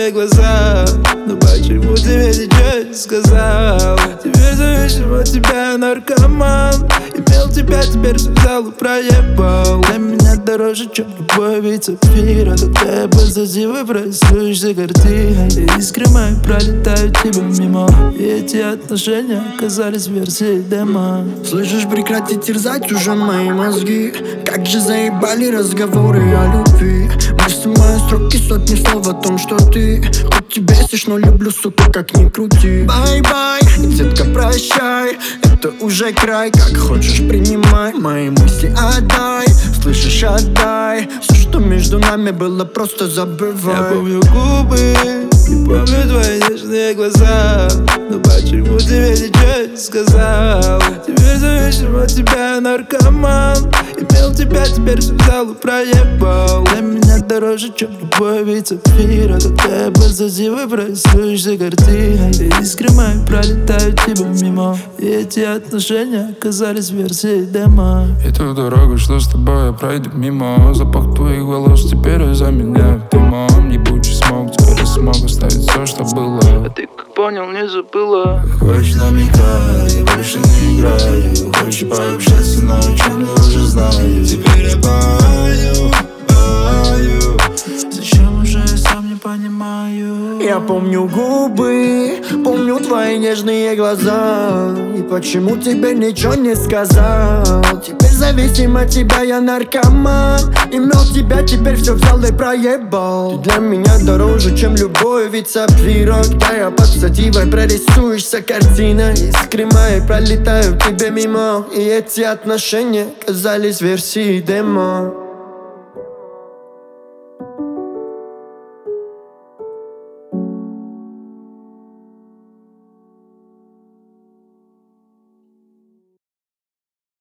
нежные глаза. Но почему ты мне ничего не сказал? Теперь зависим от тебя, я наркоман. Имел тебя, теперь всю залу проебал. Для меня дороже, чем любой вид сапфира. Когда я позади выбрасываешься картиной, искры мои пролетают тебе мимо, и эти отношения оказались версией демо. Слышишь, прекрати терзать уже мои мозги. Как же заебали разговоры о любви. Мысли мои строки, сотни слов о том, что ты хоть тебя бесишь, но люблю, сука, как ни крути. Бай-бай, детка, прощай, это уже край. Как хочешь, принимай мои мысли, отдай. Слышишь, отдай. Все, что между нами было, просто забывай. Я помню губы и помню твои нежные глаза. Но почему ты мне ничего не сказал? Теперь зависим от тебя, я наркоман. Имел тебя, теперь всю залу проебал. Для меня дороже, чем любой вид сапфира. Когда я позади выбрасываешься картиной, и искры мои пролетают тебе мимо, и эти отношения оказались версией демо. И ту дорогу, что с тобой я пройду мимо. Запах твоих волос теперь заменяет дымом. Ебучий смог, теперь я смог оставить все, что было. А ты как понял, не забыла. Хочешь намекай, я больше не играю. Хочешь пообщаться, но о чем я уже знаю. Теперь я пою. Зачем уже я сам не понимаю? Я помню губы, помню твои нежные глаза. И почему тебе ничего не сказал? Теперь зависим от тебя, я наркоман. Имел тебя, теперь все взял и проебал. Ты для меня дороже, чем любой вид сапфира. Когда я под стативой прорисуешься картина, искры мои пролетают тебе мимо, и эти отношения казались версией демо.